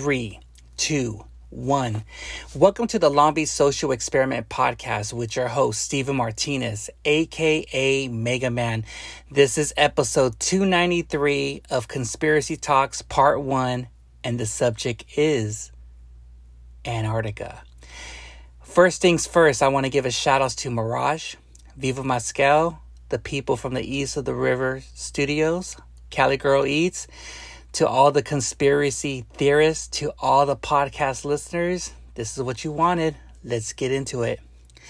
3, 2, 1. Welcome to the Long Beach Social Experiment Podcast with your host, Steven Martinez, aka Mega Man. This is episode 293 of Conspiracy Talks Part 1, and the subject is Antarctica. First things first, I want to give a shout out to Mirage, Viva Mascal, the people from the East of the River Studios, Cali Girl Eats, to all the conspiracy theorists, to all the podcast listeners. This is what you wanted. Let's get into it.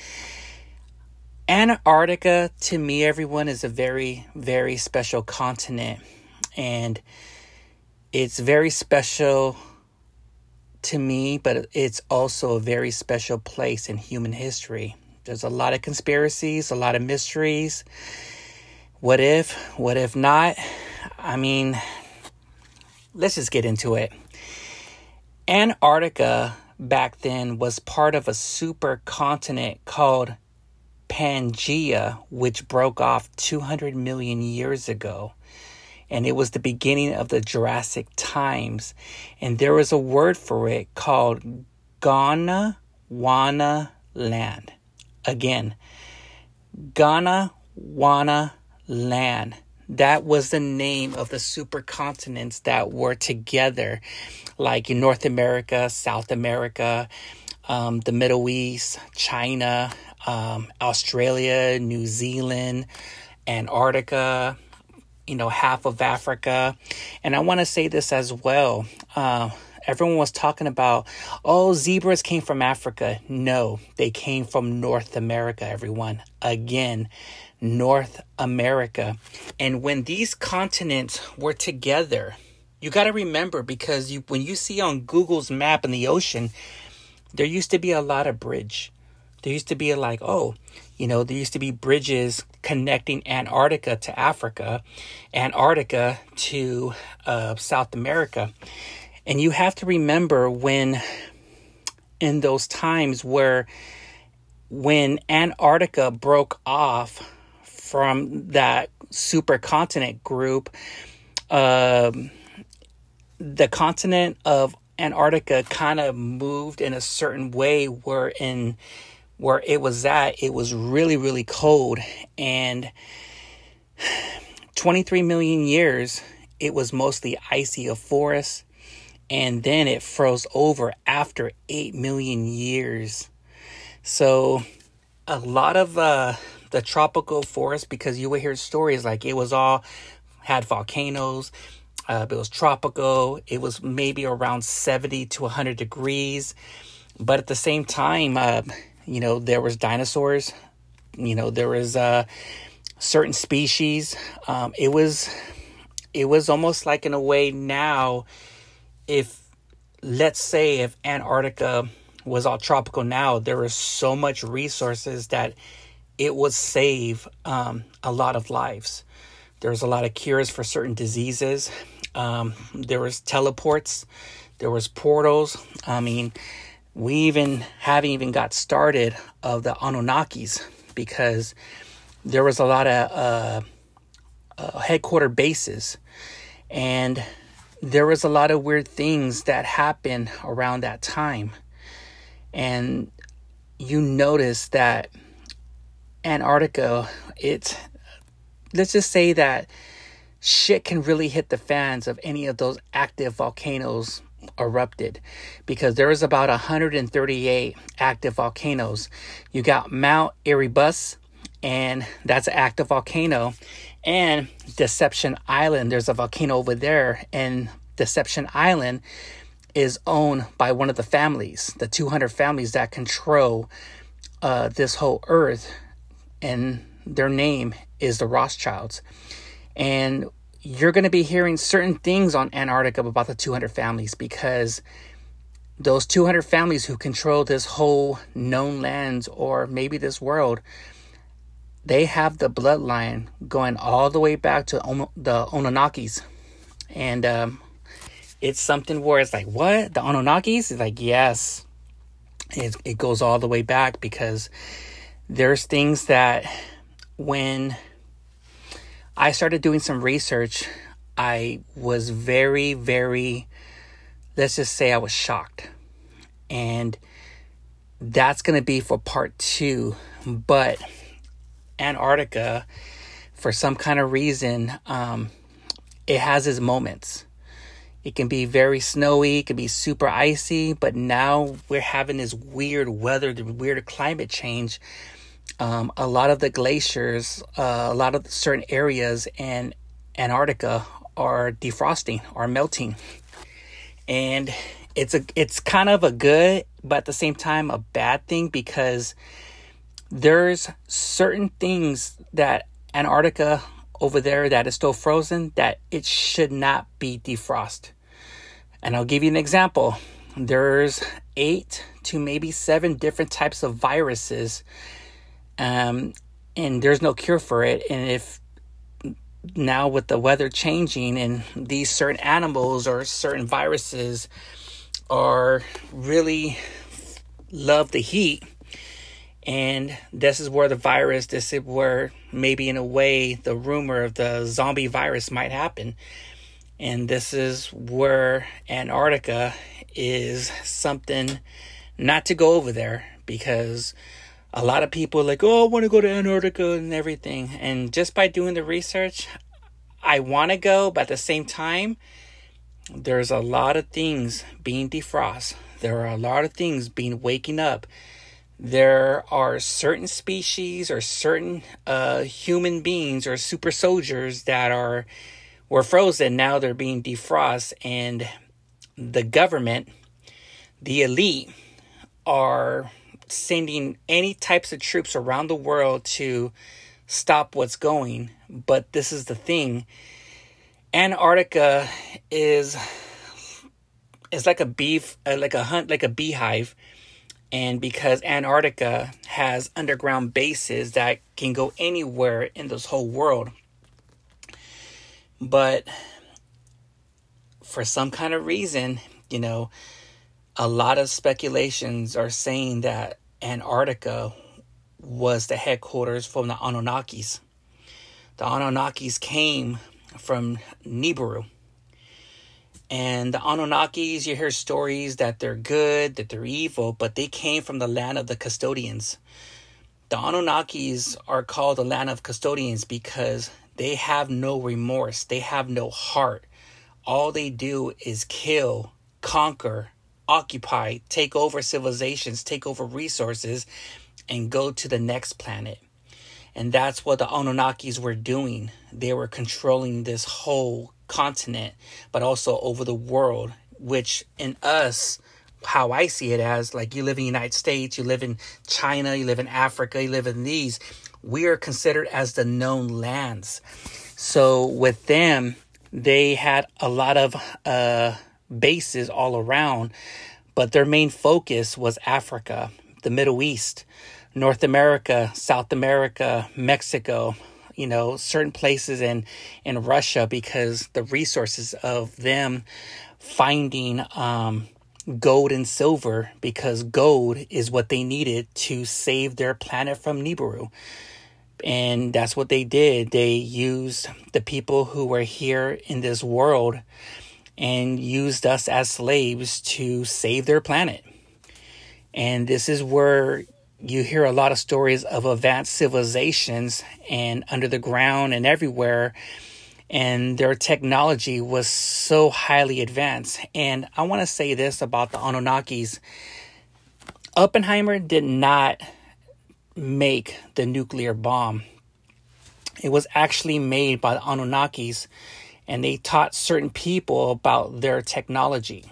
Antarctica, to me, everyone, is a very, very special continent. And it's very special to me, but it's also a very special place in human history. There's a lot of conspiracies, a lot of mysteries. What if not? I mean, let's just get into it. Antarctica back then was part of a supercontinent called Pangaea, which broke off 200 million years ago. And it was the beginning of the Jurassic times. And there was a word for it called Gondwana land. Again, Gondwana land. That was the name of the supercontinents that were together, like in North America, South America, the Middle East, China, Australia, New Zealand, Antarctica, half of Africa. And I want to say this as well. Everyone was talking about, zebras came from Africa. No, they came from North America, everyone. Again, North America. And when these continents were together, you got to remember, because when you see on Google's map in the ocean, there used to be a lot of bridge. There used to be there used to be bridges connecting Antarctica to Africa, Antarctica to South America. And you have to remember when those times when Antarctica broke off from that supercontinent group, the continent of Antarctica kind of moved in a certain way where it was really, really cold. And 23 million years, it was mostly icy of forest. And then it froze over after 8 million years. So a lot of the tropical forest, because you would hear stories like it was all had volcanoes. It was tropical. It was maybe around 70 to 100 degrees. But at the same time, there was dinosaurs. There was certain species. It was almost like, in a way, now, let's say if Antarctica was all tropical now, there was so much resources that it would save a lot of lives. There was a lot of cures for certain diseases. There was teleports. There was portals. I mean, we haven't even got started of the Anunnakis, because there was a lot of headquarter bases, and there was a lot of weird things that happened around that time. And you notice that Antarctica, let's just say that shit can really hit the fans of any of those active volcanoes erupted, because there is about 138 active volcanoes. You got Mount Erebus, and that's an active volcano, and Deception Island, there's a volcano over there, and Deception Island is owned by one of the families, the 200 families that control this whole earth, and their name is the Rothschilds. And you're going to be hearing certain things on Antarctica about the 200 families, because those 200 families who control this whole known lands, or maybe this world, they have the bloodline going all the way back to the Anunnakis. And it's something where it's like, what? The Anunnakis? It's like, yes. It goes all the way back, because there's things that when I started doing some research, I was very, very let's just say I was shocked. And that's going to be for part 2. But Antarctica, for some kind of reason, it has its moments. It can be very snowy, it can be super icy, but now we're having this weird weather, the weird climate change. A lot of the glaciers, a lot of certain areas in Antarctica are defrosting, are melting. And it's kind of a good, but at the same time a bad thing, because there's certain things that Antarctica over there that is still frozen that it should not be defrost. And I'll give you an example. There's 8 to maybe 7 different types of viruses, and there's no cure for it. And if now with the weather changing and these certain animals or certain viruses are really love the heat, and this is where this is where maybe in a way the rumor of the zombie virus might happen. And this is where Antarctica is something not to go over there, because a lot of people are like, oh, I want to go to Antarctica and everything. And just by doing the research, I want to go, but at the same time, there's a lot of things being defrost. There are a lot of things being waking up. There are certain species or certain human beings or super soldiers that were frozen. Now they're being defrost, and the government, the elite, are sending any types of troops around the world to stop what's going. But this is the thing. Antarctica is like a beehive. And because Antarctica has underground bases that can go anywhere in this whole world. But for some kind of reason, a lot of speculations are saying that Antarctica was the headquarters from the Anunnakis. The Anunnakis came from Nibiru. And the Anunnakis, you hear stories that they're good, that they're evil, but they came from the land of the custodians. The Anunnakis are called the land of custodians because they have no remorse. They have no heart. All they do is kill, conquer, occupy, take over civilizations, take over resources, and go to the next planet. And that's what the Anunnakis were doing. They were controlling this whole continent, but also over the world, which in us, how I see it as, like, you live in the United States, you live in China, you live in Africa, you live in these, we are considered as the known lands. So with them, they had a lot of bases all around, but their main focus was Africa, the Middle East, North America, South America, Mexico, certain places in Russia, because the resources of them finding gold and silver, because gold is what they needed to save their planet from Nibiru. And that's what they did. They used the people who were here in this world and used us as slaves to save their planet. And this is where you hear a lot of stories of advanced civilizations and under the ground and everywhere. And their technology was so highly advanced. And I want to say this about the Anunnakis. Oppenheimer did not make the nuclear bomb. It was actually made by the Anunnakis, and they taught certain people about their technology.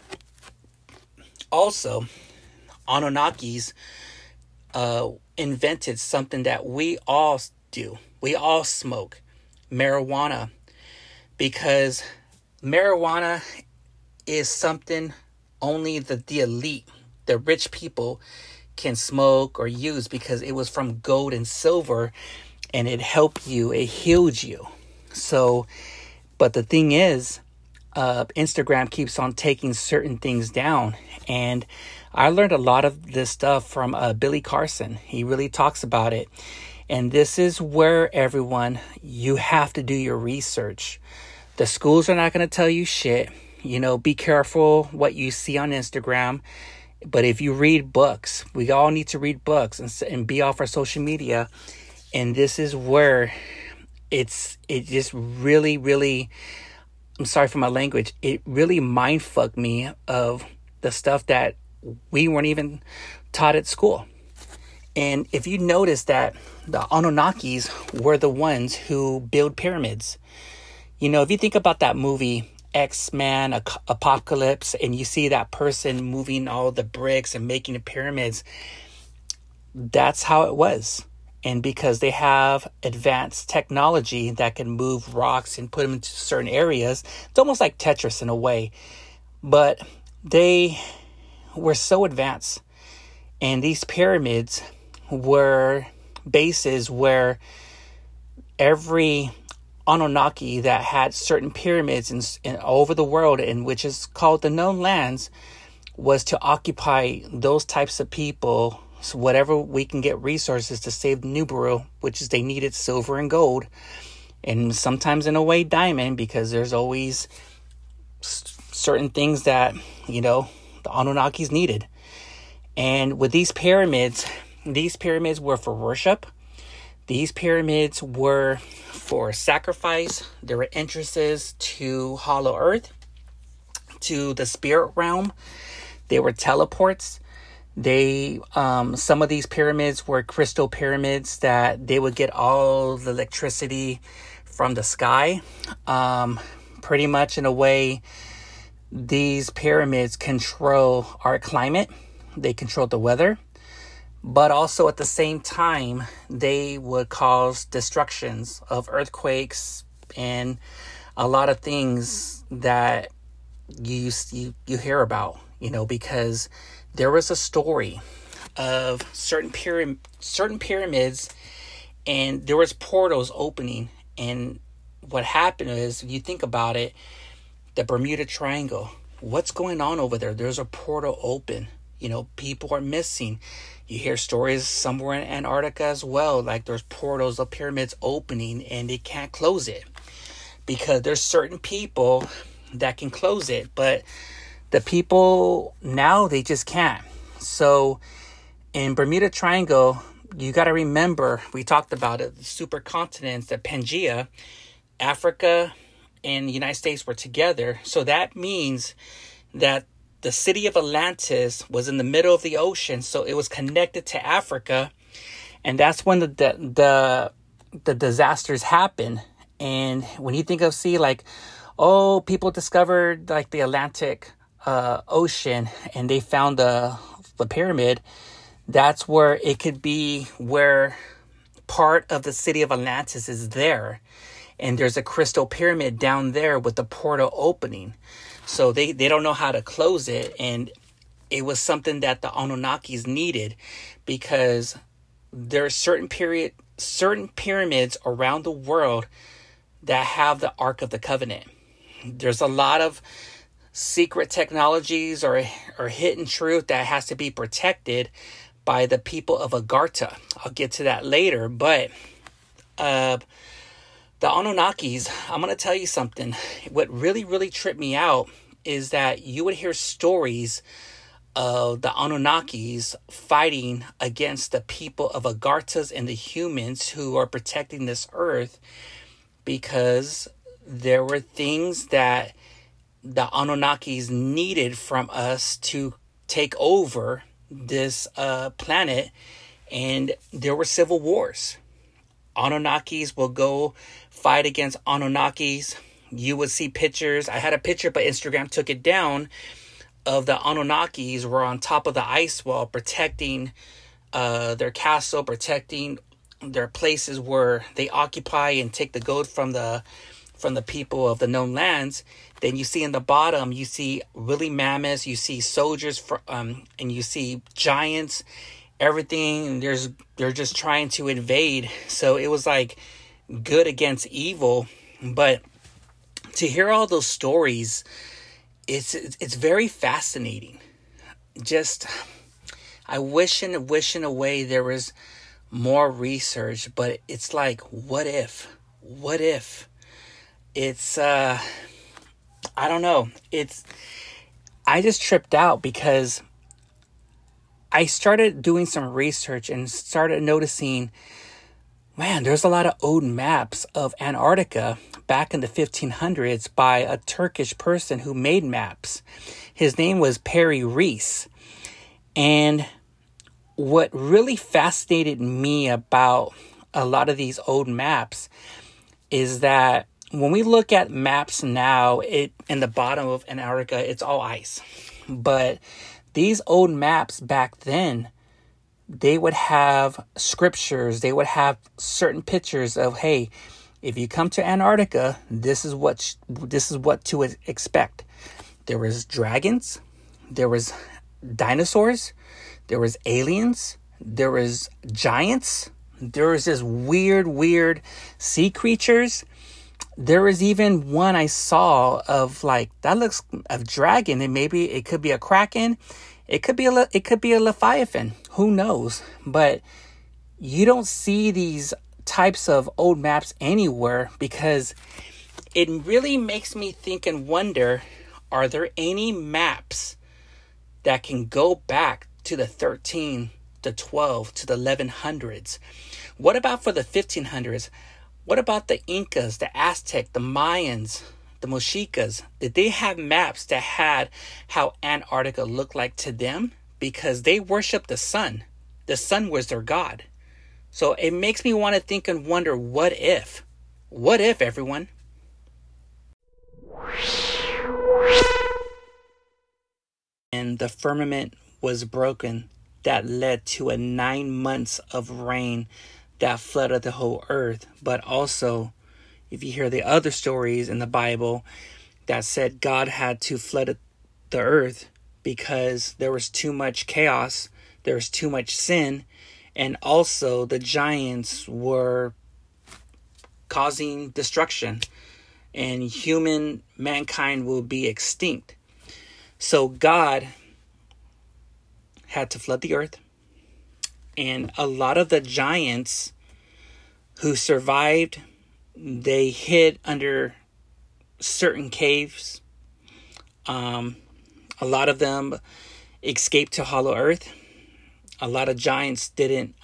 Also, Anunnakis invented something that we all do. We all smoke marijuana, because marijuana is something only the elite, the rich people, can smoke or use, because it was from gold and silver, and it helped you, it healed you. So, but the thing is, Instagram keeps on taking certain things down, and I learned a lot of this stuff from Billy Carson. He really talks about it. And this is where, everyone, you have to do your research. The schools are not going to tell you shit. Be careful what you see on Instagram. But if you read books, we all need to read books and be off our social media. And this is where it just really, really, I'm sorry for my language, it really mindfucked me of the stuff that we weren't even taught at school. And if you notice that the Anunnakis were the ones who build pyramids. If you think about that movie, X-Men, Apocalypse, and you see that person moving all the bricks and making the pyramids, that's how it was. And because they have advanced technology that can move rocks and put them into certain areas, it's almost like Tetris in a way. But they were so advanced. And these pyramids were bases where every Anunnaki that had certain pyramids in all over the world, and which is called the known lands, was to occupy those types of people. So whatever we can get resources to save Nibiru, which is they needed silver and gold, and sometimes in a way diamond, because there's always certain things that the Anunnakis needed. And with these pyramids were for worship. These pyramids were for sacrifice. There were entrances to Hollow Earth, to the spirit realm. They were teleports. Some of these pyramids were crystal pyramids that they would get all the electricity from the sky. Pretty much in a way, these pyramids control our climate. They control the weather. But also at the same time, they would cause destructions of earthquakes and a lot of things that you hear about, because there was a story of certain pyramids, and there was portals opening. And what happened is, if you think about it, the Bermuda Triangle, what's going on over there? There's a portal open. People are missing. You hear stories somewhere in Antarctica as well, like there's portals of pyramids opening and they can't close it because there's certain people that can close it, but the people now, they just can't. So in Bermuda Triangle, you got to remember, we talked about it, the supercontinents, the Pangea, Africa and the United States were together. So that means that the city of Atlantis was in the middle of the ocean, so it was connected to Africa, and that's when the disasters happen. And when you think of people discovered like the Atlantic Ocean, and they found the pyramid, that's where it could be where part of the city of Atlantis is there, and there's a crystal pyramid down there with the portal opening. So they don't know how to close it. And it was something that the Anunnakis needed, because there are certain pyramids around the world that have the Ark of the Covenant. There's a lot of secret technologies or hidden truth that has to be protected by the people of Agartha. I'll get to that later. But the Anunnakis, I'm going to tell you something. What really, really tripped me out is that you would hear stories of the Anunnakis fighting against the people of Agarthas and the humans who are protecting this earth, because there were things that the Anunnakis needed from us to take over this planet, and there were civil wars. Anunnakis will go fight against Anunnakis. You would see pictures. I had a picture, but Instagram took it down, of the Anunnakis were on top of the ice wall protecting their castle, protecting their places where they occupy and take the gold from the people of the known lands. Then you see in the bottom, you see woolly mammoths, you see soldiers, and you see giants, everything. They're just trying to invade. So it was like good against evil. But to hear all those stories, it's very fascinating. Just, I wish in a way there was more research, but it's like, what if? It's I don't know. I just tripped out because I started doing some research and started noticing, man, there's a lot of old maps of Antarctica back in the 1500s by a Turkish person who made maps. His name was Perry Rees. And what really fascinated me about a lot of these old maps is that when we look at maps now, in the bottom of Antarctica, it's all ice. But these old maps back then, they would have scriptures. They would have certain pictures of, hey, if you come to Antarctica, this is what to expect. There was dragons, there was dinosaurs, there was aliens, there was giants, there was this weird sea creatures. There was even one I saw of that looks a dragon, and maybe it could be a kraken, it could be a leviathan. Who knows? But you don't see these types of old maps anywhere because it really makes me think and wonder: are there any maps that can go back to the 13, the 12, to the 1100s? What about for the 1500s? What about the Incas, the Aztec, the Mayans, the Mexicas? Did they have maps that had how Antarctica looked like to them? Because they worshiped the sun. The sun was their god. So it makes me want to think and wonder, what if? What if, everyone? And the firmament was broken. That led to a 9 months of rain that flooded the whole earth. But also, if you hear the other stories in the Bible that said God had to flood the earth because there was too much chaos, there was too much sin, and also the giants were causing destruction, and mankind will be extinct. So God had to flood the earth. And a lot of the giants who survived, they hid under certain caves. A lot of them escaped to Hollow Earth. A lot of giants didn't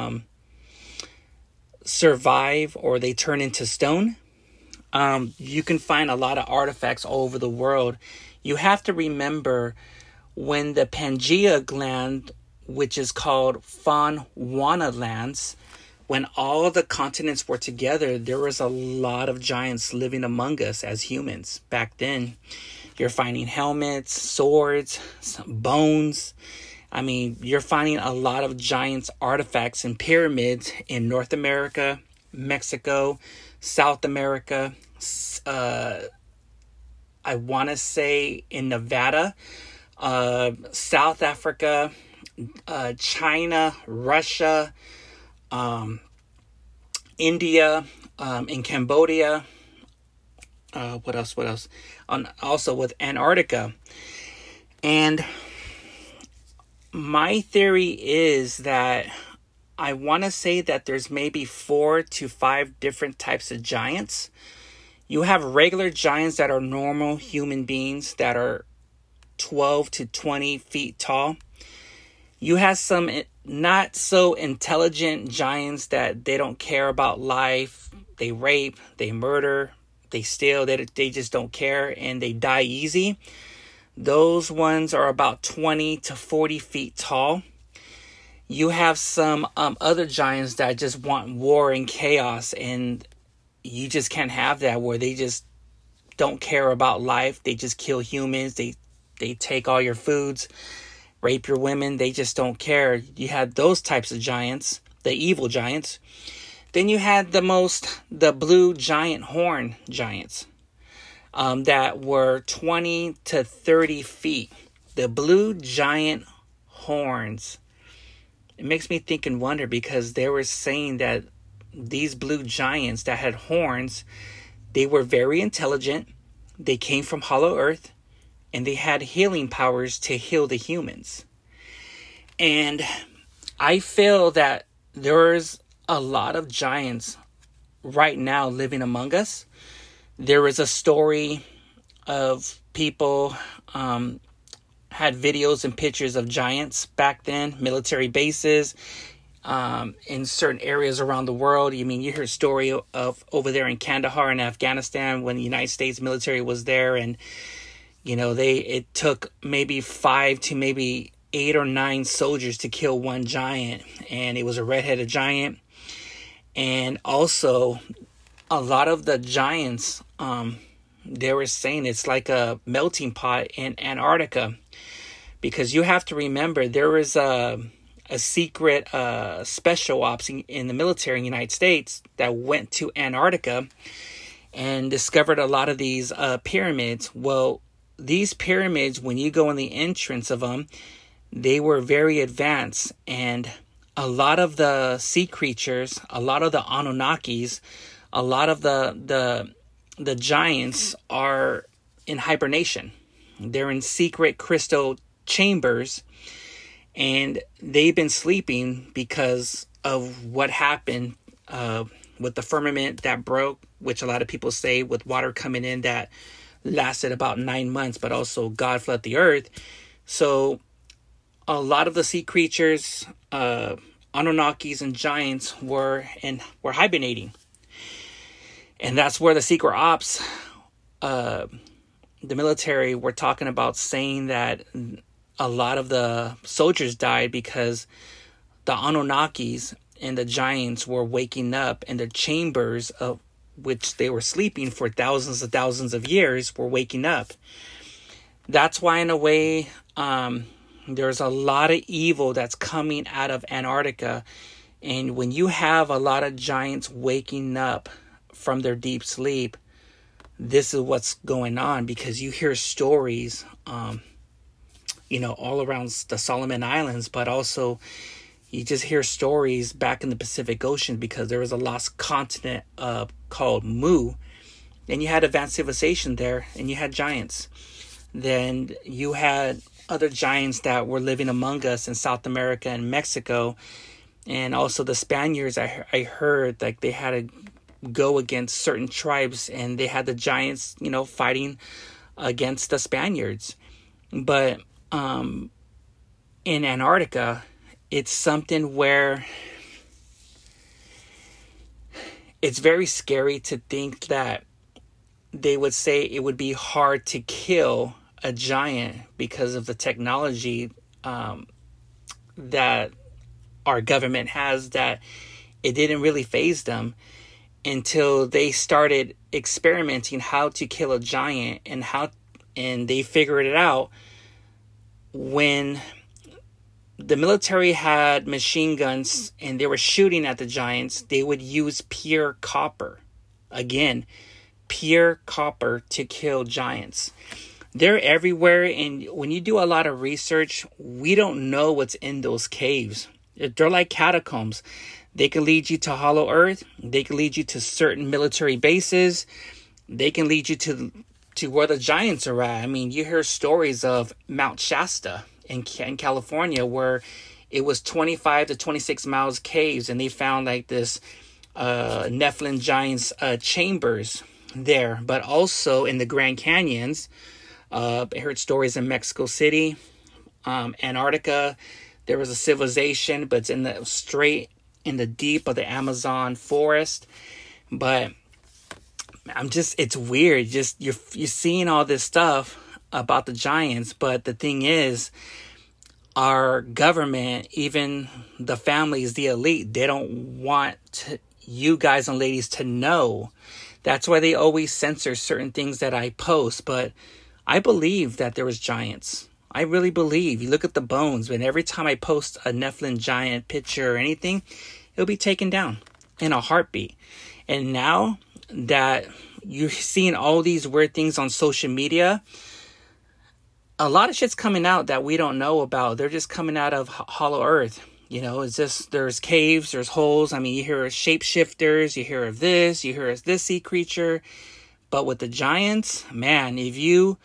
survive, or they turn into stone. You can find a lot of artifacts all over the world. You have to remember when the Pangea gland, which is called Gondwana lands, when all the continents were together, there was a lot of giants living among us as humans. Back then, you're finding helmets, swords, bones. I mean, you're finding a lot of giants artifacts and pyramids in North America, Mexico, South America, I want to say in Nevada, South Africa, China, Russia, India, in Cambodia. What else? Also with Antarctica. And my theory is that I want to say that there's maybe 4 to 5 different types of giants. You have regular giants that are normal human beings that are 12 to 20 feet tall. You have some not so intelligent giants that they don't care about life. They rape, they murder, they steal, they just don't care, and they die easy. Those ones are about 20 to 40 feet tall. You have some other giants that just want war and chaos, and you just can't have that, where they just don't care about life. They just kill humans. They take all your foods, rape your women. They just don't care. You had those types of giants, the evil giants. Then you had the blue giant horn giants that were 20 to 30 feet. The blue giant horns. It makes me think and wonder, because they were saying that these blue giants that had horns, they were very intelligent. They came from Hollow Earth, and they had healing powers to heal the humans. And I feel that there's a lot of giants right now living among us. There is a story of people had videos and pictures of giants back then, military bases in certain areas around the world. I mean, you hear a story of over there in Kandahar in Afghanistan when the United States military was there, and it took maybe 5 to maybe 8 or 9 soldiers to kill one giant, and it was a red-headed giant. And also, a lot of the giants, they were saying it's like a melting pot in Antarctica, because you have to remember there was a secret special ops in the military in the United States that went to Antarctica and discovered a lot of these pyramids. Well, these pyramids, when you go in the entrance of them, they were very advanced, and a lot of the sea creatures, a lot of the Anunnakis, a lot of the giants are in hibernation. They're in secret crystal chambers, and they've been sleeping because of what happened with the firmament that broke, which a lot of people say with water coming in that lasted about 9 months, but also God flooded the earth. So a lot of the sea creatures, Anunnakis and giants were hibernating. And that's where the secret ops, the military were talking about, saying that a lot of the soldiers died because the Anunnakis and the giants were waking up, and the chambers of which they were sleeping for thousands of years were waking up. That's why, in a way, there's a lot of evil that's coming out of Antarctica. And when you have a lot of giants waking up from their deep sleep, this is what's going on, because you hear stories, all around the Solomon Islands, but also you just hear stories back in the Pacific Ocean, because there was a lost continent called Mu, and you had advanced civilization there, and you had giants. Then you had other giants that were living among us in South America and Mexico, and also the Spaniards. I heard like they had to go against certain tribes, and they had the giants, fighting against the Spaniards. But in Antarctica, it's something where it's very scary to think that they would say it would be hard to kill a giant because of the technology that our government has, that it didn't really faze them until they started experimenting how to kill a giant, and they figured it out when the military had machine guns and they were shooting at the giants. They would use pure copper. Again, pure copper to kill giants. They're everywhere, and when you do a lot of research, we don't know what's in those caves. They're like catacombs. They can lead you to Hollow Earth. They can lead you to certain military bases. They can lead you to where the giants are at. I mean, you hear stories of Mount Shasta in California, where it was 25 to 26 miles caves, and they found like this Nephilim giants chambers there. But also in the Grand Canyons, I heard stories in Mexico City, Antarctica. There was a civilization, but it's straight in the deep of the Amazon forest. But it's weird. Just you're seeing all this stuff about the giants, but the thing is, our government, even the families, the elite, they don't want you guys and ladies to know. That's why they always censor certain things that I post. But I believe that there was giants. I really believe. You look at the bones, and every time I post a Nephilim giant picture or anything, it'll be taken down in a heartbeat. And now that you're seeing all these weird things on social media, a lot of shit's coming out that we don't know about. They're just coming out of Hollow Earth. It's just, there's caves, there's holes. I mean, you hear of shapeshifters, you hear of this, you hear of this sea creature. But with the giants, man, if you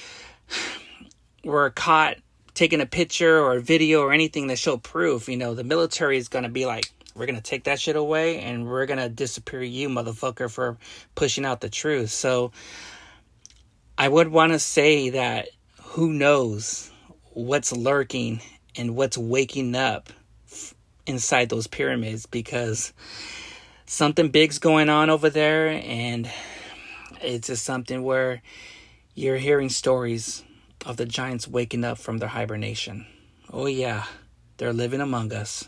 were caught taking a picture or a video or anything that showed proof, the military is going to be like, we're going to take that shit away, and we're going to disappear you, motherfucker, for pushing out the truth. So I would want to say that who knows what's lurking and what's waking up inside those pyramids, because something big's going on over there, and it's just something where you're hearing stories of the giants waking up from their hibernation. Oh yeah, they're living among us.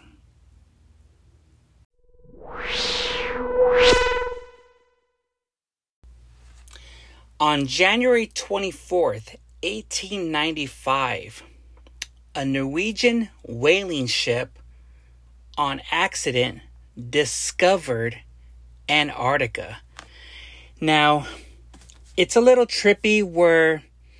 On January 24th, 1895, a Norwegian whaling ship on accident discovered Antarctica. Now, it's a little trippy where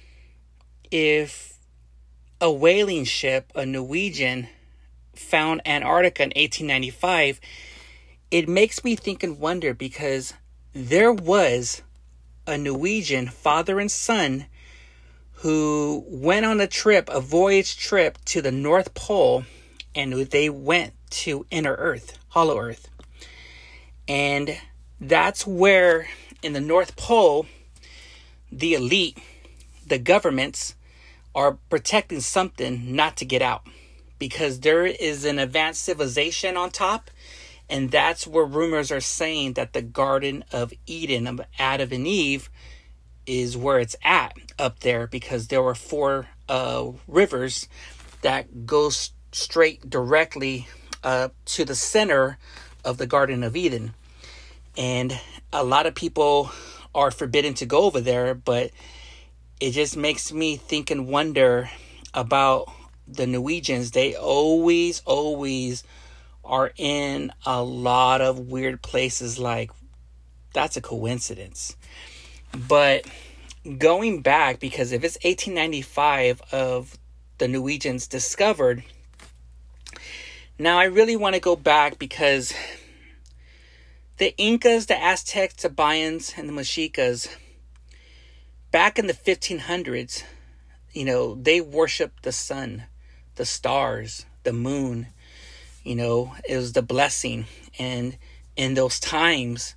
if a whaling ship, a Norwegian, found Antarctica in 1895, it makes me think and wonder, because there was a Norwegian father and son who went on a voyage trip to the North Pole, and they went to inner Earth, Hollow Earth. And that's where in the North Pole, the elite, the governments, are protecting something not to get out, because there is an advanced civilization on top. And that's where rumors are saying that the Garden of Eden of Adam and Eve is where it's at up there, because there were 4 rivers that go straight directly to the center of the Garden of Eden. And a lot of people are forbidden to go over there, but it just makes me think and wonder about the Norwegians. They always are in a lot of weird places. Like, that's a coincidence. But going back, because if it's 1895 of the Norwegians discovered, now I really want to go back, because the Incas, the Aztecs, the Mayans, and the Mexicas, back in the 1500s, they worshiped the sun, the stars, the moon. It was the blessing. And in those times,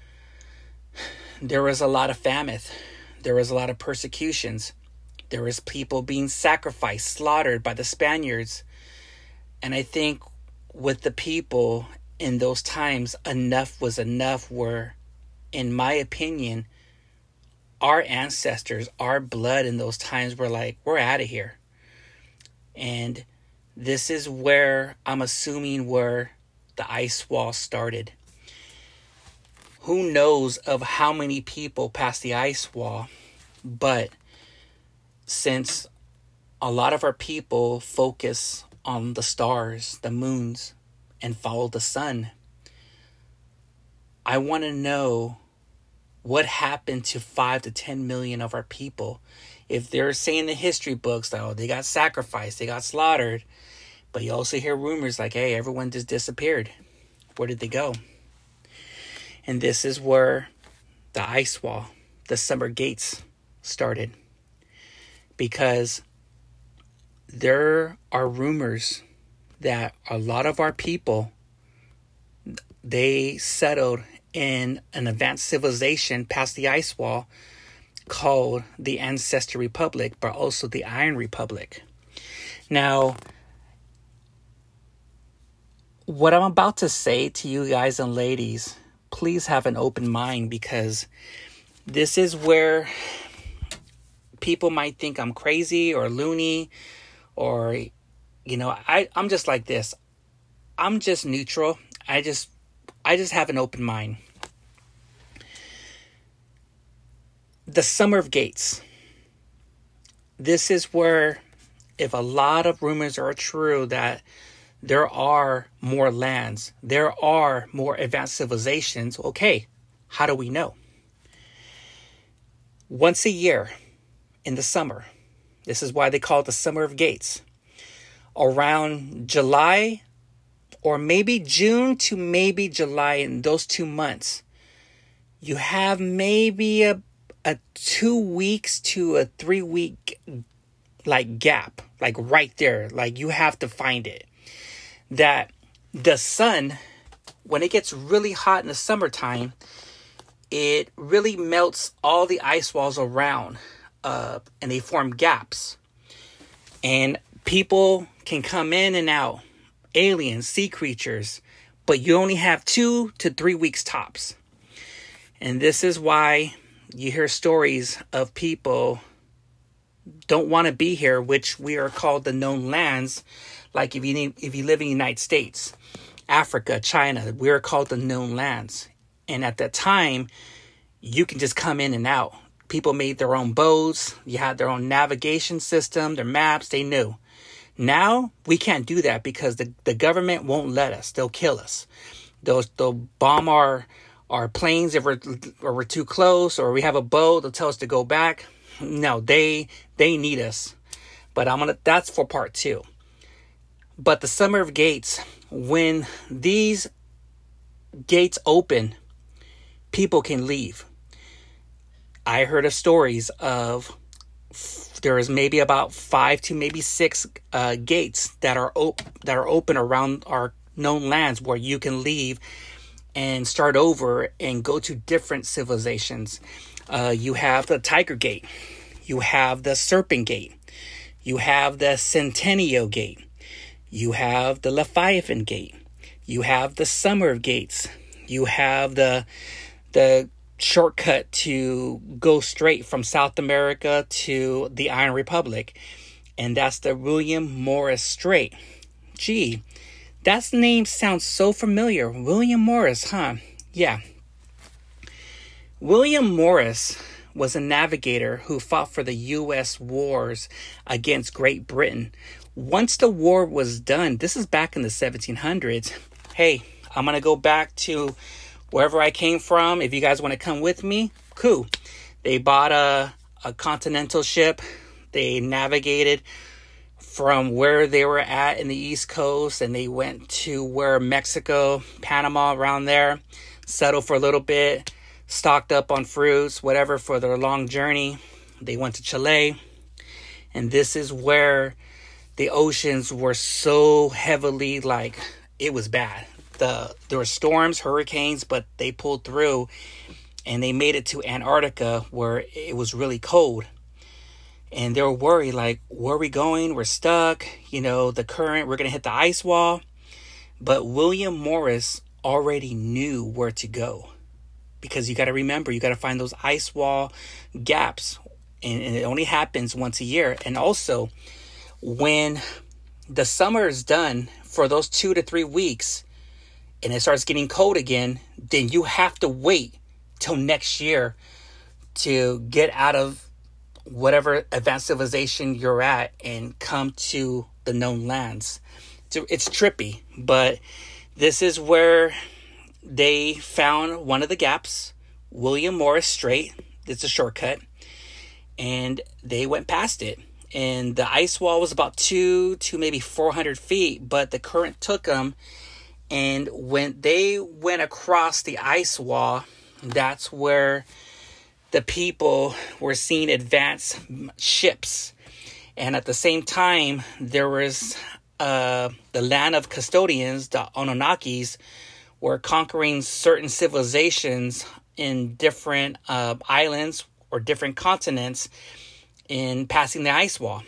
there was a lot of famine. There was a lot of persecutions. There was people being sacrificed, slaughtered by the Spaniards. And I think with the people in those times, enough was enough, where, in my opinion, our ancestors, our blood in those times were like, we're out of here. And this is where I'm assuming where the ice wall started. Who knows of how many people passed the ice wall, but since a lot of our people focus on the stars, the moons, and follow the sun, I want to know what happened to 5 to 10 million of our people. If they're saying the history books that, they got sacrificed, they got slaughtered, but you also hear rumors like, hey, everyone just disappeared. Where did they go? And this is where the ice wall, the summer gates, started. Because there are rumors that a lot of our people, they settled in an advanced civilization past the ice wall called the Ancestor Republic, but also the Iron Republic. Now, what I'm about to say to you guys and ladies, please have an open mind, because this is where people might think I'm crazy or loony, or, I'm just like this. I'm just neutral. I just have an open mind. The Summer of Gates. This is where, if a lot of rumors are true that there are more lands, there are more advanced civilizations, okay, how do we know? Once a year in the summer, this is why they call it the Summer of Gates, around July or maybe June to maybe July, in those 2 months, you have maybe a 2 weeks to a 3 week gap, right there. You have to find it. That the sun, when it gets really hot in the summertime, it really melts all the ice walls around and they form gaps. And people can come in and out, aliens, sea creatures, but you only have 2 to 3 weeks tops. And this is why you hear stories of people don't want to be here, which we are called the known lands. Like if you live in the United States, Africa, China, we are called the known lands. And at that time, you can just come in and out. People made their own boats. You had their own navigation system, their maps. They knew. Now, we can't do that because the government won't let us. They'll kill us. They'll bomb our planes if we're too close, or we have a boat. They'll tell us to go back. No, they need us. But that's for part 2. But the Summer of Gates, when these gates open, people can leave. I heard of stories of there is maybe about 5 to maybe 6 gates that are open around our known lands where you can leave and start over and go to different civilizations. You have the Tiger Gate. You have the Serpent Gate. You have the Centennial Gate. You have the Leviathan Gate. You have the Summer of Gates. You have the shortcut to go straight from South America to the Iron Republic. And that's the William Morris Strait. Gee, that name sounds so familiar. William Morris, huh? Yeah. William Morris was a navigator who fought for the U.S. wars against Great Britain. Once the war was done, this is back in the 1700s. Hey, I'm going to go back to wherever I came from. If you guys want to come with me, cool. They bought a continental ship. They navigated from where they were at in the East Coast, and they went to where Mexico, Panama, around there, settled for a little bit, stocked up on fruits, whatever, for their long journey. They went to Chile, and this is where the oceans were so heavily, like, it was bad. There were storms, hurricanes, but they pulled through and they made it to Antarctica where it was really cold. And they were worried, like, where are we going? We're stuck. The current, we're going to hit the ice wall. But William Morris already knew where to go. Because you got to remember, you got to find those ice wall gaps. And it only happens once a year. And also, when the summer is done for those 2 to 3 weeks, and it starts getting cold again, then you have to wait till next year to get out of whatever advanced civilization you're at and come to the known lands. So it's trippy, but this is where they found one of the gaps, William Morris Strait. It's a shortcut, and they went past it. And the ice wall was about 2 to maybe 400 feet, but the current took them. And when they went across the ice wall, that's where the people were seeing advanced ships. And at the same time, there was the land of custodians, the Anunnakis, were conquering certain civilizations in different islands or different continents in passing the ice wall.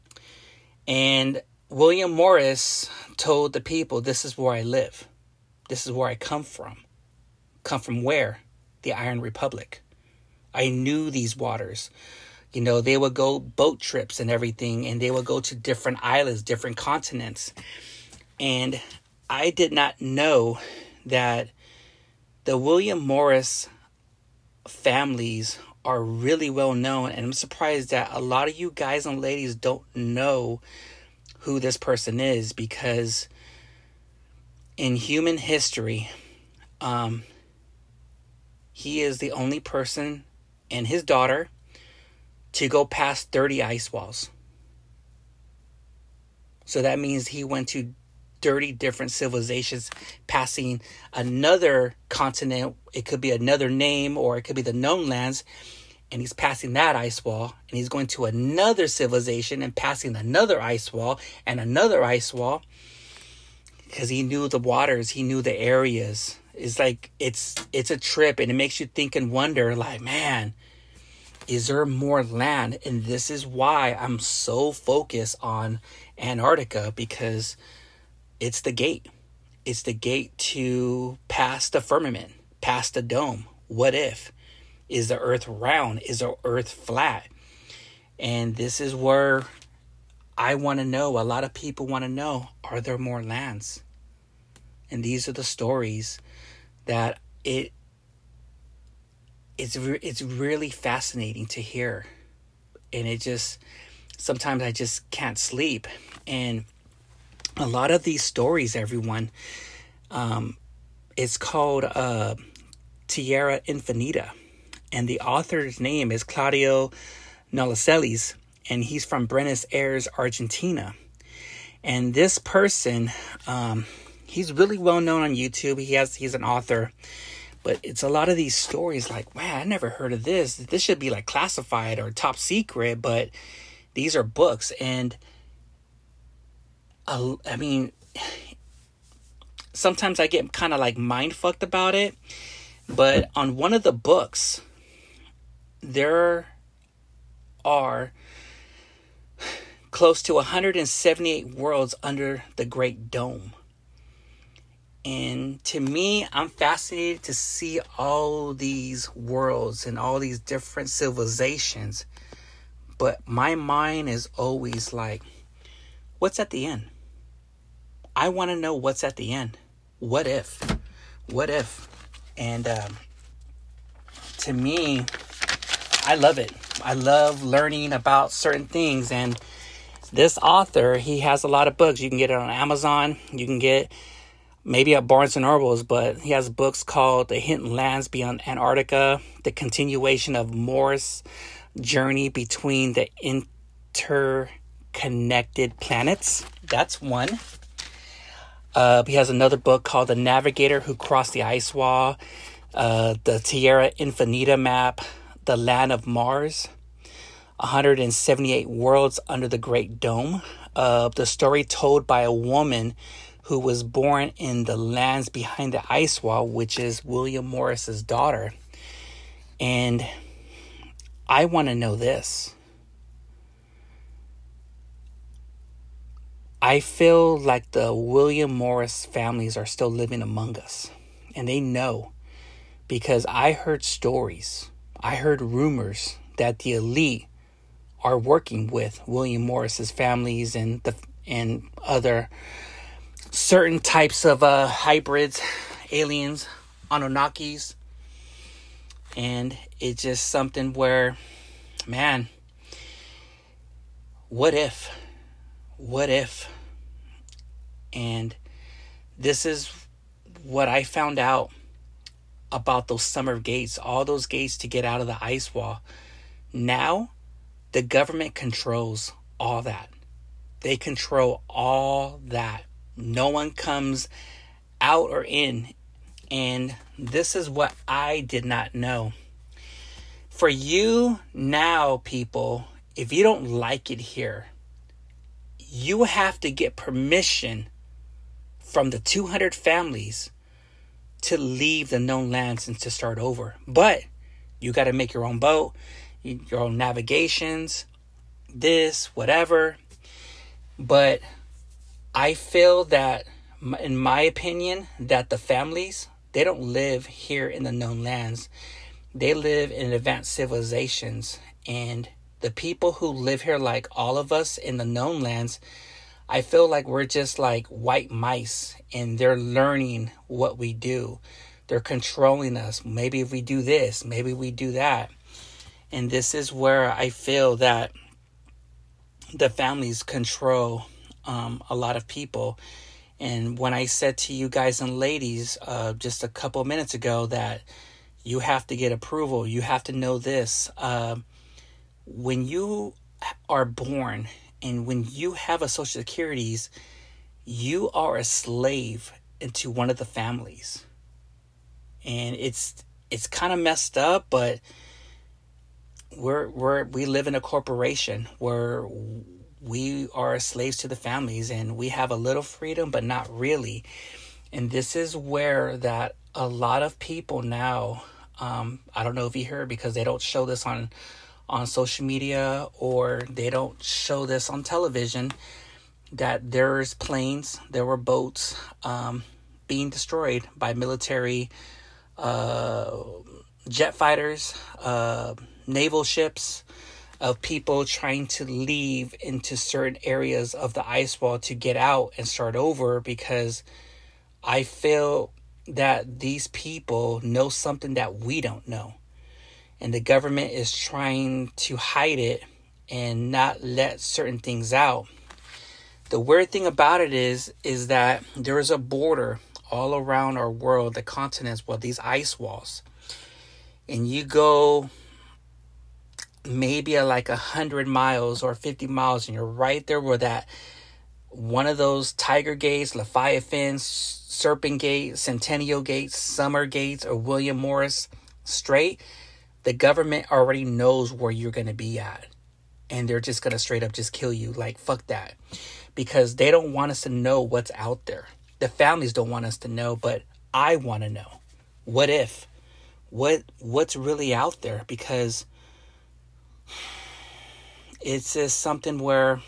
And William Morris told the people, this is where I live. This is where I come from. Come from where? The Iron Republic. I knew these waters. They would go boat trips and everything, and they would go to different islands, different continents. And I did not know that the William Morris families are really well known. And I'm surprised that a lot of you guys and ladies don't know who this person is, because in human history, he is the only person and his daughter to go past 30 ice walls. So that means he went to 30 different civilizations, passing another continent. It could be another name, or it could be the known lands. And he's passing that ice wall, and he's going to another civilization and passing another ice wall and another ice wall, because he knew the waters, he knew the areas. It's like, it's a trip, and it makes you think and wonder, like, man, Is there more land? And this is why I'm so focused on Antarctica, because it's the gate. It's the gate to past the firmament, past the dome. What if? Is the earth round? Is the earth flat? And this is where I want to know, a lot of people want to know, are there more lands? And these are the stories that it's really fascinating to hear. And it just, sometimes I just can't sleep. And a lot of these stories, everyone, it's called Tierra Infinita. And the author's name is Claudio Noliceles, and he's from Buenos Aires, Argentina. And this person, he's really well known on YouTube. He's an author, but it's a lot of these stories like, wow, I never heard of this. This should be like classified or top secret, but these are books. And I mean, sometimes I get kind of like mind fucked about it, but on one of the books, there are close to 178 worlds under the Great Dome. And to me, I'm fascinated to see all these worlds and all these different civilizations. But my mind is always like, what's at the end? I want to know what's at the end. What if? What if? And to me, I love it. I love learning about certain things. And this author, he has a lot of books. You can get it on Amazon. You can get maybe at Barnes and Nobles, but he has books called The Hidden Lands Beyond Antarctica, The Continuation of Morris' Journey Between the Interconnected Planets. That's one. He has another book called The Navigator Who Crossed the Ice Wall, The Tierra Infinita Map, The Land of Mars, 178 Worlds Under the Great Dome, the story told by a woman who was born in the lands behind the ice wall, which is William Morris's daughter. And I want to know this. I feel like the William Morris families are still living among us. And they know, because I heard stories, I heard rumors that the elite are working with William Morris's families and other certain types of hybrids, aliens, Anunnakis. And it's just something where, man, what if? What if? And this is what I found out about those summer gates, all those gates to get out of the ice wall. Now, the government controls all that. They control all that. No one comes out or in. And this is what I did not know. For you now, people, if you don't like it here, you have to get permission from the 200 families to leave the known lands and to start over. But you got to make your own boat, your own navigations, this, whatever. But I feel that, in my opinion, that the families, they don't live here in the known lands. They live in advanced civilizations. And the people who live here, like all of us in the known lands, I feel like we're just like white mice, and they're learning what we do. They're controlling us. Maybe if we do this, maybe we do that. And this is where I feel that the families control a lot of people. And when I said to you guys and ladies just a couple of minutes ago that you have to get approval, you have to know this. When you are born and when you have a Social Securities, you are a slave into one of the families. And it's kind of messed up, but we live in a corporation where we are slaves to the families, and we have a little freedom, but not really. And this is where that a lot of people now, I don't know if you heard, because they don't show this on on social media, or they don't show this on television, that there's planes, there were boats being destroyed by military jet fighters, naval ships, of people trying to leave into certain areas of the ice wall to get out and start over, because I feel that these people know something that we don't know. And the government is trying to hide it and not let certain things out. The weird thing about it is that there is a border all around our world, the continents, well, these ice walls. And you go maybe like 100 miles or 50 miles, and you're right there where that one of those Tiger Gates, Leviathan, Serpent Gate, Centennial Gates, Summer Gates, or William Morris Strait. The government already knows where you're going to be at. And they're just going to straight up just kill you. Like, fuck that. Because they don't want us to know what's out there. The families don't want us to know, but I want to know. What if? What's really out there? Because it's just something where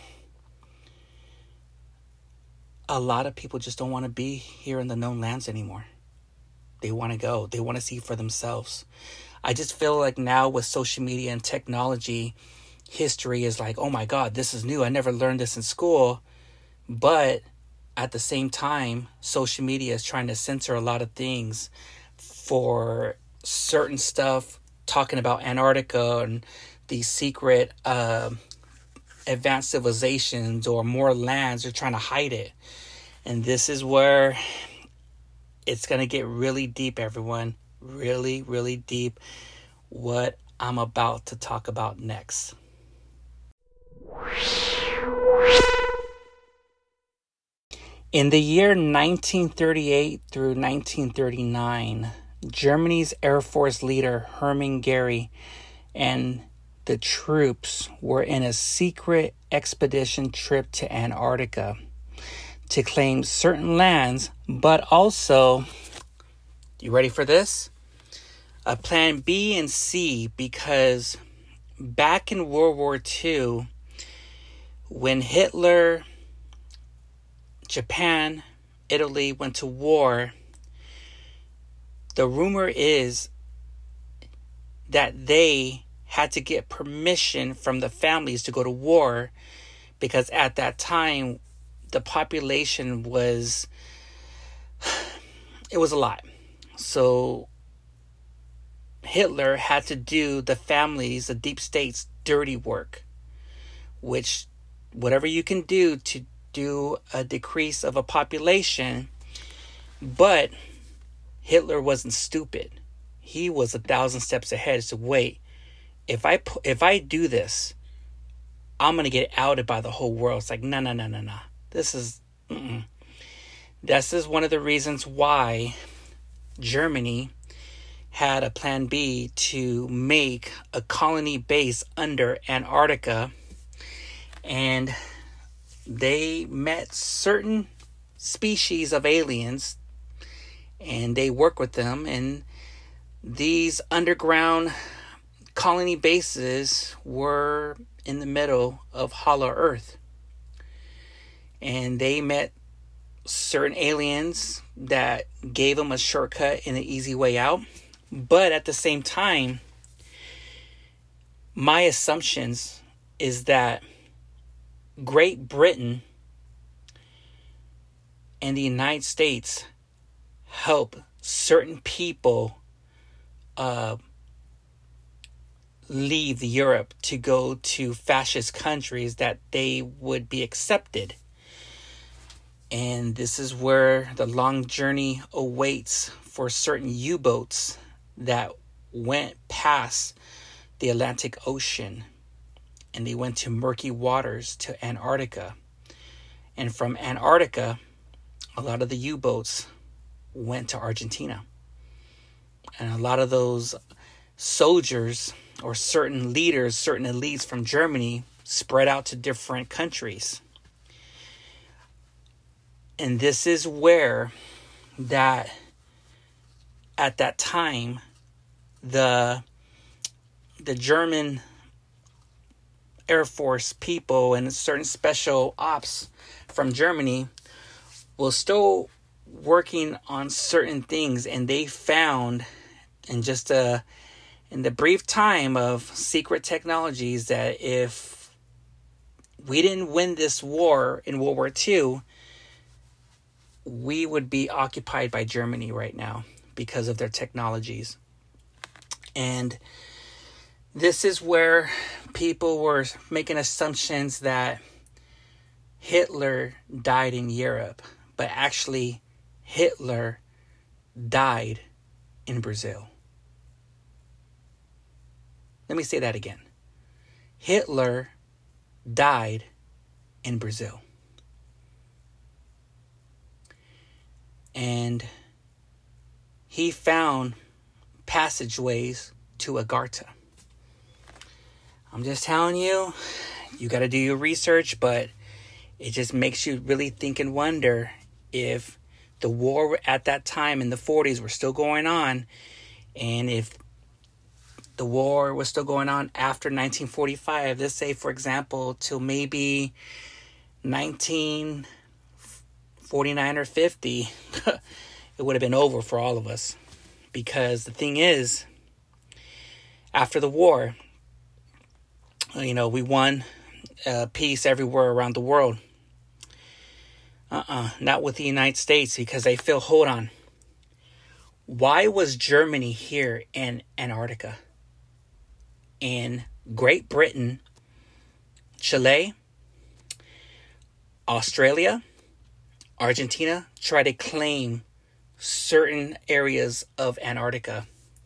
a lot of people just don't want to be here in the known lands anymore. They want to go. They want to see for themselves. I just feel like now with social media and technology, history is like, oh my God, this is new. I never learned this in school. But at the same time, social media is trying to censor a lot of things for certain stuff, talking about Antarctica and these secret advanced civilizations or more lands. They're trying to hide it. And this is where it's going to get really deep, everyone. Really, really deep. What I'm about to talk about next. In the year 1938 through 1939, Germany's Air Force leader Hermann Göring and the troops were in a secret expedition trip to Antarctica to claim certain lands, but also, you ready for this? A plan B and C, because back in World War II, when Hitler, Japan, Italy went to war, the rumor is that they had to get permission from the families to go to war, because at that time the population was a lot. So Hitler had to do the families, the deep state's dirty work, which whatever you can do to do a decrease of a population. But Hitler wasn't stupid. He was 1,000 steps ahead. So wait, if I do this, I'm going to get outed by the whole world. It's like, no. This is one of the reasons why Germany had a plan B to make a colony base under Antarctica. And they met certain species of aliens and they worked with them. And these underground colony bases were in the middle of Hollow Earth. And they met certain aliens that gave them a shortcut and an easy way out. But at the same time, my assumptions is that Great Britain and the United States help certain people leave Europe to go to fascist countries that they would be accepted. And this is where the long journey awaits for certain U-boats that went past the Atlantic Ocean. And they went to murky waters to Antarctica. And from Antarctica, a lot of the U-boats went to Argentina. And a lot of those soldiers or certain leaders, certain elites from Germany spread out to different countries. And this is where that at that time the German Air Force people and certain special ops from Germany was still working on certain things, and they found in just in the brief time of secret technologies that if we didn't win this war in World War II, we would be occupied by Germany right now because of their technologies. And this is where people were making assumptions that Hitler died in Europe, but actually Hitler died in Brazil. Let me say that again. Hitler died in Brazil. And he found passageways to Agartha. I'm just telling you, you got to do your research, but it just makes you really think and wonder if the war at that time in the 40s were still going on, and if the war was still going on after 1945, let's say, for example, till maybe 1949 or 50, it would have been over for all of us. Because the thing is, after the war, we won peace everywhere around the world. Not with the United States, because they feel, hold on, why was Germany here in Antarctica? In Great Britain, Chile, Australia, Argentina tried to claim certain areas of Antarctica.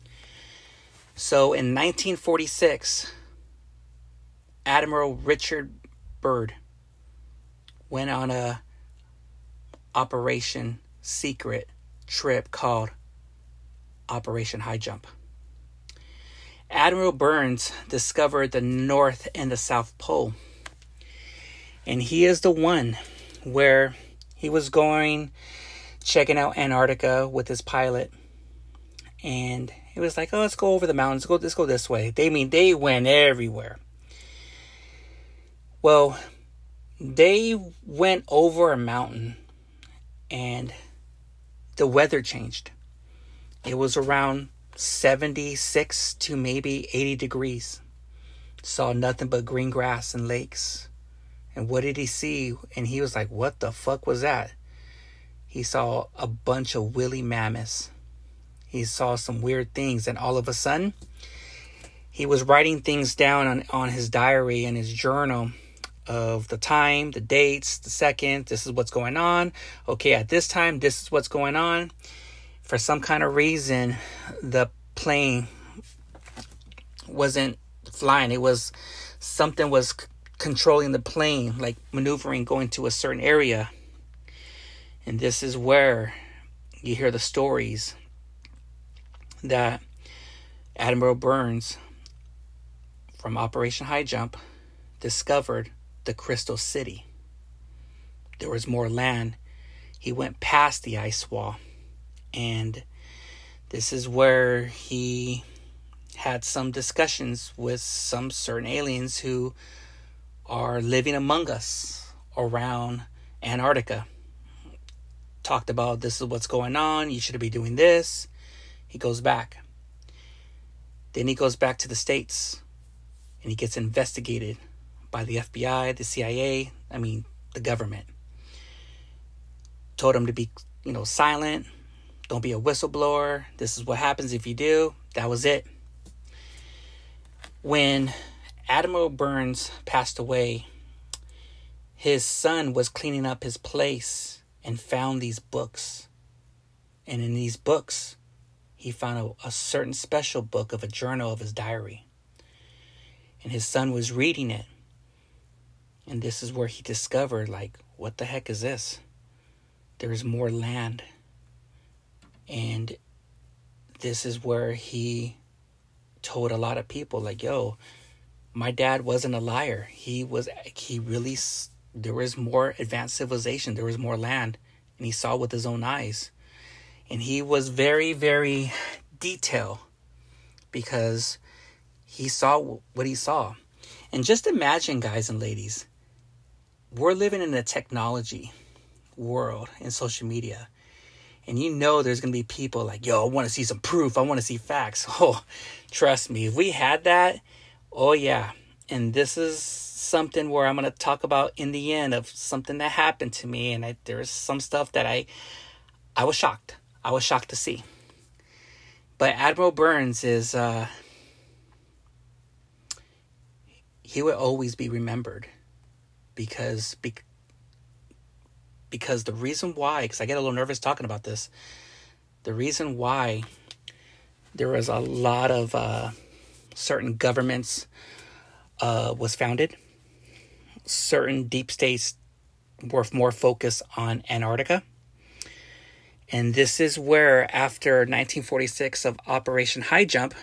So in 1946, Admiral Richard Byrd went on a Operation Secret trip called Operation High Jump. Admiral Burns discovered the North and the South Pole. And he is the one where he was going, checking out Antarctica with his pilot. And he was like, oh, let's go over the mountains. Let's go this way. They went everywhere. Well, they went over a mountain and the weather changed. It was around 76 to maybe 80 degrees. Saw nothing but green grass and lakes. And what did he see? And he was like, what the fuck was that? He saw a bunch of woolly mammoths. He saw some weird things. And all of a sudden, he was writing things down on his diary and his journal of the time, the dates, the second, this is what's going on. Okay, at this time, this is what's going on. For some kind of reason, the plane wasn't flying. It was something was controlling the plane, like maneuvering, going to a certain area. And this is where you hear the stories that Admiral Burns from Operation High Jump discovered the Crystal City. There was more land. He went past the ice wall. And this is where he had some discussions with some certain aliens who are living among us around Antarctica. Talked about, this is what's going on. You should be doing this. He goes back. Then he goes back to the States. And he gets investigated by the FBI, the CIA, the government. Told him to be, silent. Don't be a whistleblower. This is what happens if you do. That was it. When Admiral Burns passed away, his son was cleaning up his place and found these books. And in these books, he found a certain special book of a journal of his diary. And his son was reading it. And this is where he discovered, what the heck is this? There's more land. And this is where he told a lot of people, yo, my dad wasn't a liar. There was more advanced civilization. There was more land. And he saw with his own eyes. And he was very, very detailed because he saw what he saw. And just imagine, guys and ladies, we're living in a technology world in social media. And you know there's going to be people like, yo, I want to see some proof. I want to see facts. Oh, trust me. If we had that, oh yeah. And this is something where I'm going to talk about in the end of something that happened to me. And there's some stuff that I was shocked. I was shocked to see. But Admiral Burns is, he will always be remembered because the reason why, because I get a little nervous talking about this, the reason why there was a lot of certain governments was founded, certain deep states were more focused on Antarctica. And this is where, after 1946 of Operation High Jump,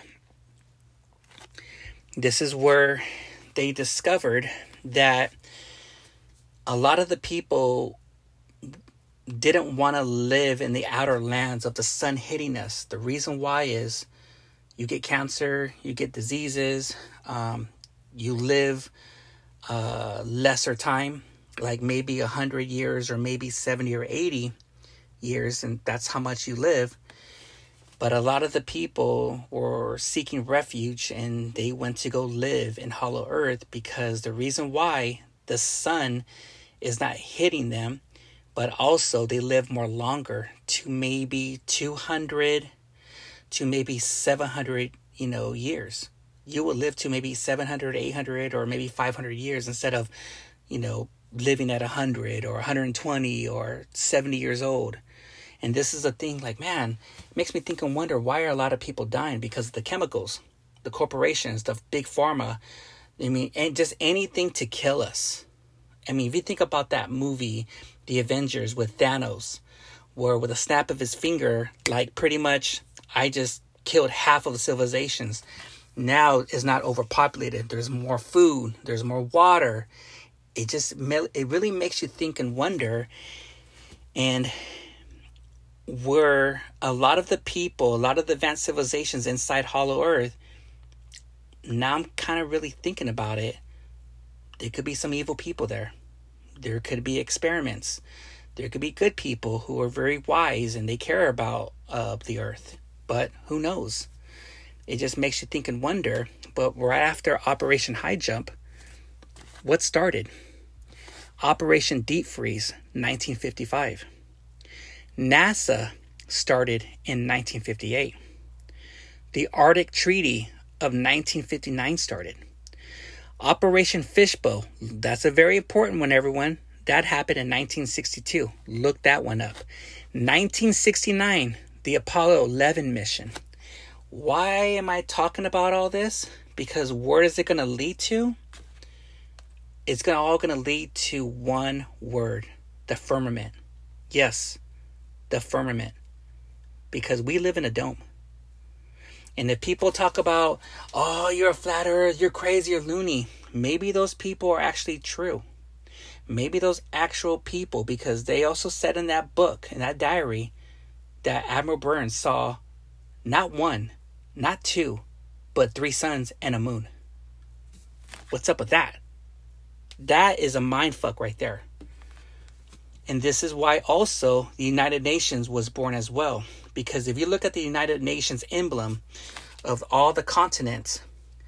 this is where they discovered that a lot of the people didn't want to live in the outer lands of the sun hitting us. The reason why is you get cancer, you get diseases, you live lesser time, like maybe 100 years or maybe 70 or 80 years, and that's how much you live. But a lot of the people were seeking refuge, and they went to go live in Hollow Earth because the reason why the sun is not hitting them, but also they live more longer, to maybe 200 to maybe 700, years. You will live to maybe 700, 800, or maybe 500 years instead of, living at 100 or 120 or 70 years old. And this is a thing like, man, it makes me think and wonder, why are a lot of people dying? Because of the chemicals, the corporations, the big pharma. And just anything to kill us. If you think about that movie, The Avengers, with Thanos, where with a snap of his finger, like pretty much I just killed half of the civilizations. Now it's not overpopulated. There's more food. There's more water. It really makes you think and wonder. And where a lot of the people, a lot of the advanced civilizations inside Hollow Earth, now I'm kind of really thinking about it. There could be some evil people there. There could be experiments. There could be good people who are very wise and they care about the earth. But who knows? It just makes you think and wonder. But right after Operation High Jump, what started? Operation Deep Freeze, 1955. NASA started in 1958. The Arctic Treaty of 1959 started. Operation Fishbowl, that's a very important one, everyone. That happened in 1962. Look that one up. 1969, the Apollo 11 mission. Why am I talking about all this? Because where is it going to lead to? It's all going to lead to one word: the firmament. Yes, the firmament. Because we live in a dome. And if people talk about, oh, you're a flat earth, you're crazy, you're loony, maybe those people are actually true. Maybe those actual people, because they also said in that book, in that diary, that Admiral Burns saw not one, not two, but 3 suns and a moon. What's up with that? That is a mind fuck right there. And this is why also the United Nations was born as well. Because if you look at the United Nations emblem of all the continents,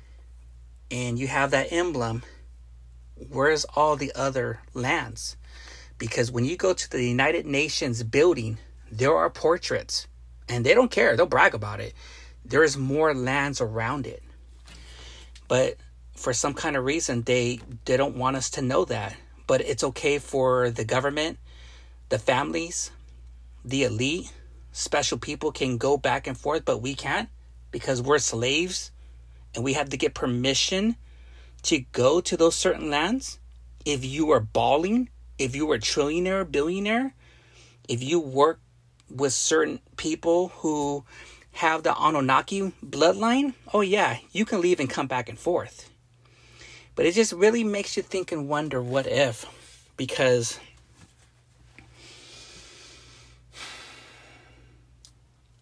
and you have that emblem, where's all the other lands? Because when you go to the United Nations building, there are portraits. And they don't care. They'll brag about it. There is more lands around it. But for some kind of reason, they don't want us to know that. But it's okay for the government, the families, the elite, special people can go back and forth, but we can't because we're slaves and we have to get permission to go to those certain lands. If you are balling, if you are a trillionaire, billionaire, if you work with certain people who have the Anunnaki bloodline, oh yeah, you can leave and come back and forth. But it just really makes you think and wonder, what if? Because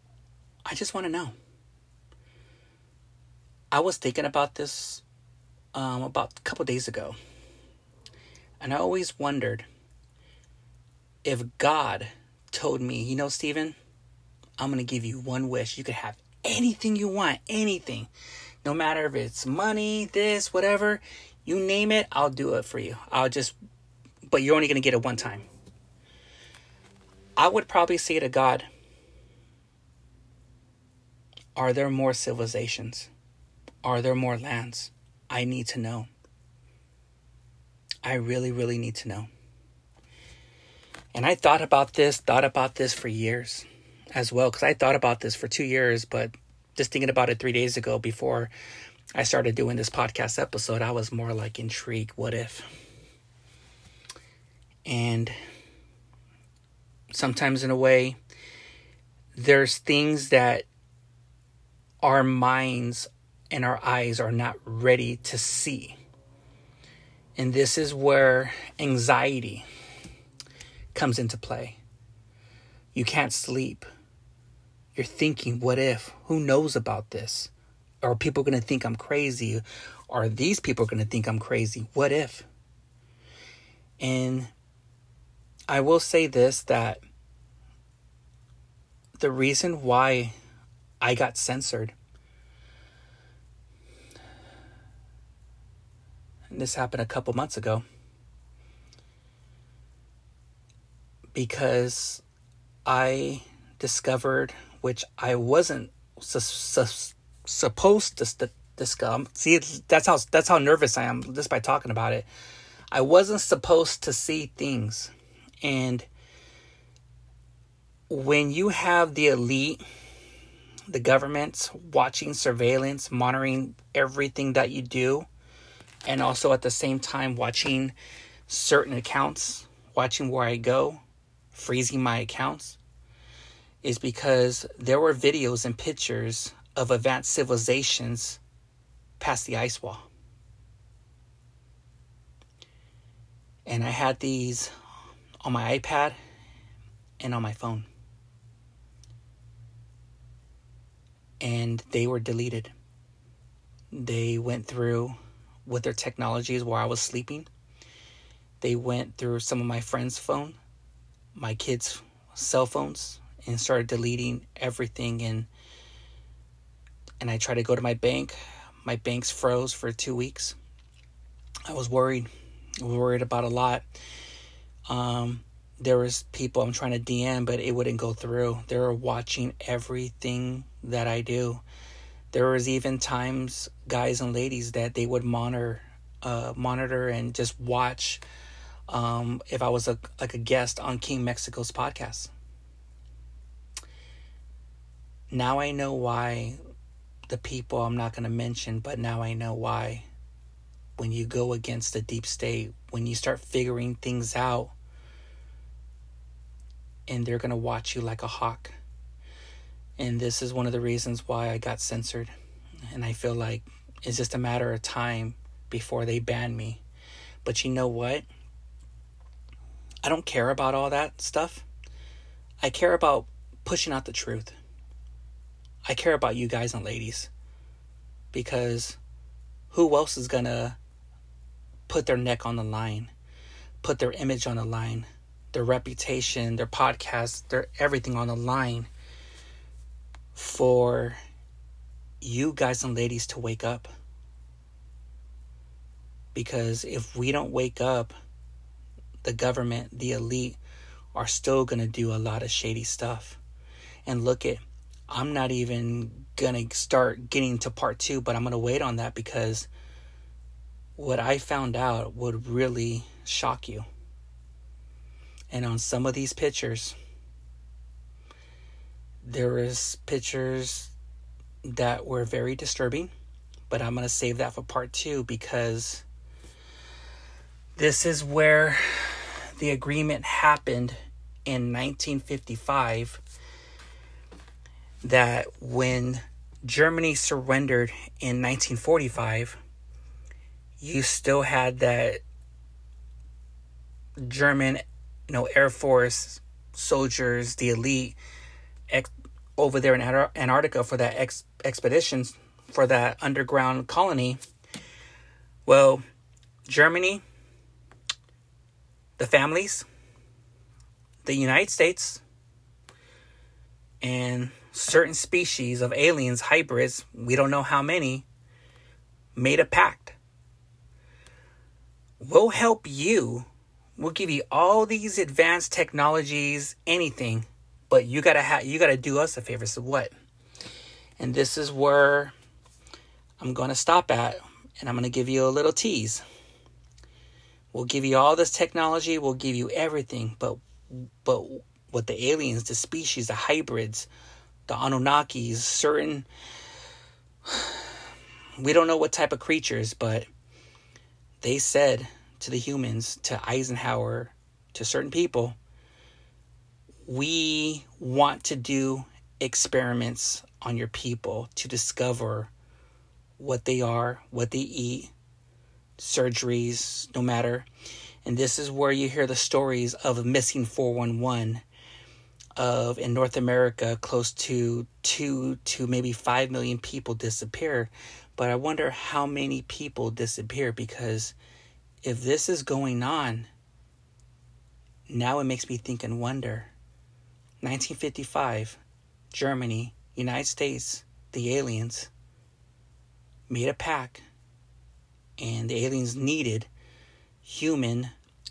I just want to know. I was thinking about this about a couple days ago. And I always wondered if God told me, you know, Stephen, I'm going to give you one wish. You could have anything you want, anything. No matter if it's money, this, whatever, you name it, I'll do it for you. But you're only going to get it one time. I would probably say to God, are there more civilizations? Are there more lands? I need to know. I really, really need to know. And I thought about this for years as well, because I thought about this for 2 years, but just thinking about it 3 days ago before I started doing this podcast episode, I was more like intrigued. What if? And sometimes in a way, there's things that our minds and our eyes are not ready to see. And this is where anxiety comes into play. You can't sleep. You're thinking, what if? Who knows about this? Are people going to think I'm crazy? Are these people going to think I'm crazy? What if? And I will say this, that the reason why I got censored, and this happened a couple months ago, because I discovered, which I wasn't supposed to discover. See, that's how nervous I am just by talking about it. I wasn't supposed to see things. And when you have the elite, the government watching, surveillance, monitoring everything that you do, and also at the same time watching certain accounts, watching where I go, freezing my accounts, is because there were videos and pictures of advanced civilizations past the ice wall. And I had these on my iPad and on my phone. And they were deleted. They went through with their technologies while I was sleeping. They went through some of my friends' phone, my kids' cell phones, and started deleting everything. And I tried to go to my bank. My banks froze for 2 weeks. I was worried. About a lot. There was people I'm trying to DM, but it wouldn't go through. They were watching everything that I do. There was even times, guys and ladies, that they would monitor and just watch if I was a guest on King Mexico's podcast. Now I know why the people I'm not going to mention, but now I know why. When you go against the deep state, when you start figuring things out, and they're going to watch you like a hawk. And this is one of the reasons why I got censored. And I feel like it's just a matter of time before they ban me. But you know what? I don't care about all that stuff. I care about pushing out the truth. I care about you guys and ladies. Because who else is going to put their neck on the line, put their image on the line, their reputation, their podcast, their everything on the line for you guys and ladies to wake up? Because if we don't wake up, the government, the elite, are still going to do a lot of shady stuff. And look it, I'm not even going to start getting to part 2, but I'm going to wait on that, because what I found out would really shock you. And on some of these pictures, there is pictures that were very disturbing, but I'm going to save that for part 2, because this is where the agreement happened in 1955, that when Germany surrendered in 1945, you still had that German, Air Force soldiers, the elite, over there in Antarctica for that expedition, for that underground colony. Well, Germany, the families, the United States, and certain species of aliens, hybrids, we don't know how many, made a pact. We'll help you. We'll give you all these advanced technologies, anything, but you gotta do us a favor. So what? And this is where I'm gonna stop at, and I'm gonna give you a little tease. We'll give you all this technology. We'll give you everything, but what the aliens, the species, the hybrids, the Anunnakis, certain, we don't know what type of creatures, but they said to the humans, to Eisenhower, to certain people, we want to do experiments on your people to discover what they are, what they eat, surgeries, no matter. And this is where you hear the stories of missing 411 of in North America, close to 2 to maybe 5 million people disappear. But I wonder how many people disappear, because if this is going on, now it makes me think and wonder. 1955, Germany, United States, the aliens made a pact, and the aliens needed human,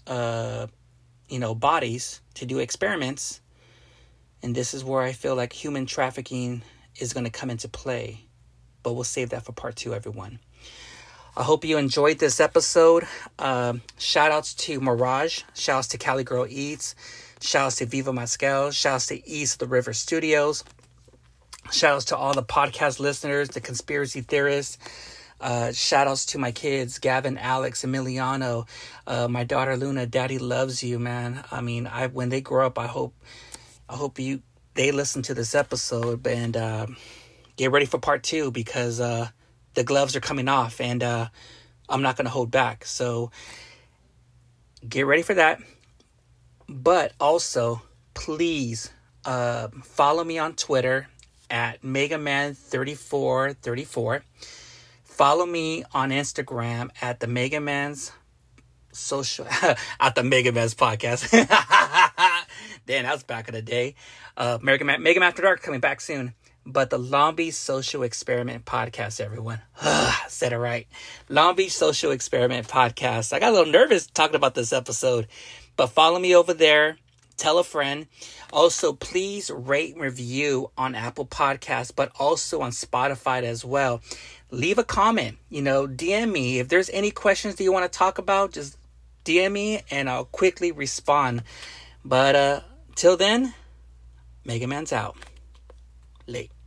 bodies to do experiments. And this is where I feel like human trafficking is going to come into play. But we'll save that for part 2, everyone. I hope you enjoyed this episode. Shout outs to Mirage. Shout outs to Cali Girl Eats. Shout outs to Viva Mascal. Shout outs to East of the River Studios. Shout outs to all the podcast listeners, the conspiracy theorists. Shout outs to my kids, Gavin, Alex, Emiliano, my daughter Luna. Daddy loves you, man. I mean, when they grow up, I hope they listen to this episode, and get ready for part 2, because the gloves are coming off, and I'm not going to hold back. So get ready for that. But also, please follow me on Twitter at Megaman3434. Follow me on Instagram at the Megaman's social at the Megaman's podcast. Damn, that was back in the day. Megaman After Dark coming back soon. But the Long Beach Social Experiment Podcast, everyone. Said it right. Long Beach Social Experiment Podcast. I got a little nervous talking about this episode. But follow me over there. Tell a friend. Also, please rate and review on Apple Podcasts, but also on Spotify as well. Leave a comment. DM me. If there's any questions that you want to talk about, just DM me and I'll quickly respond. But till then, Mega Man's out. Late.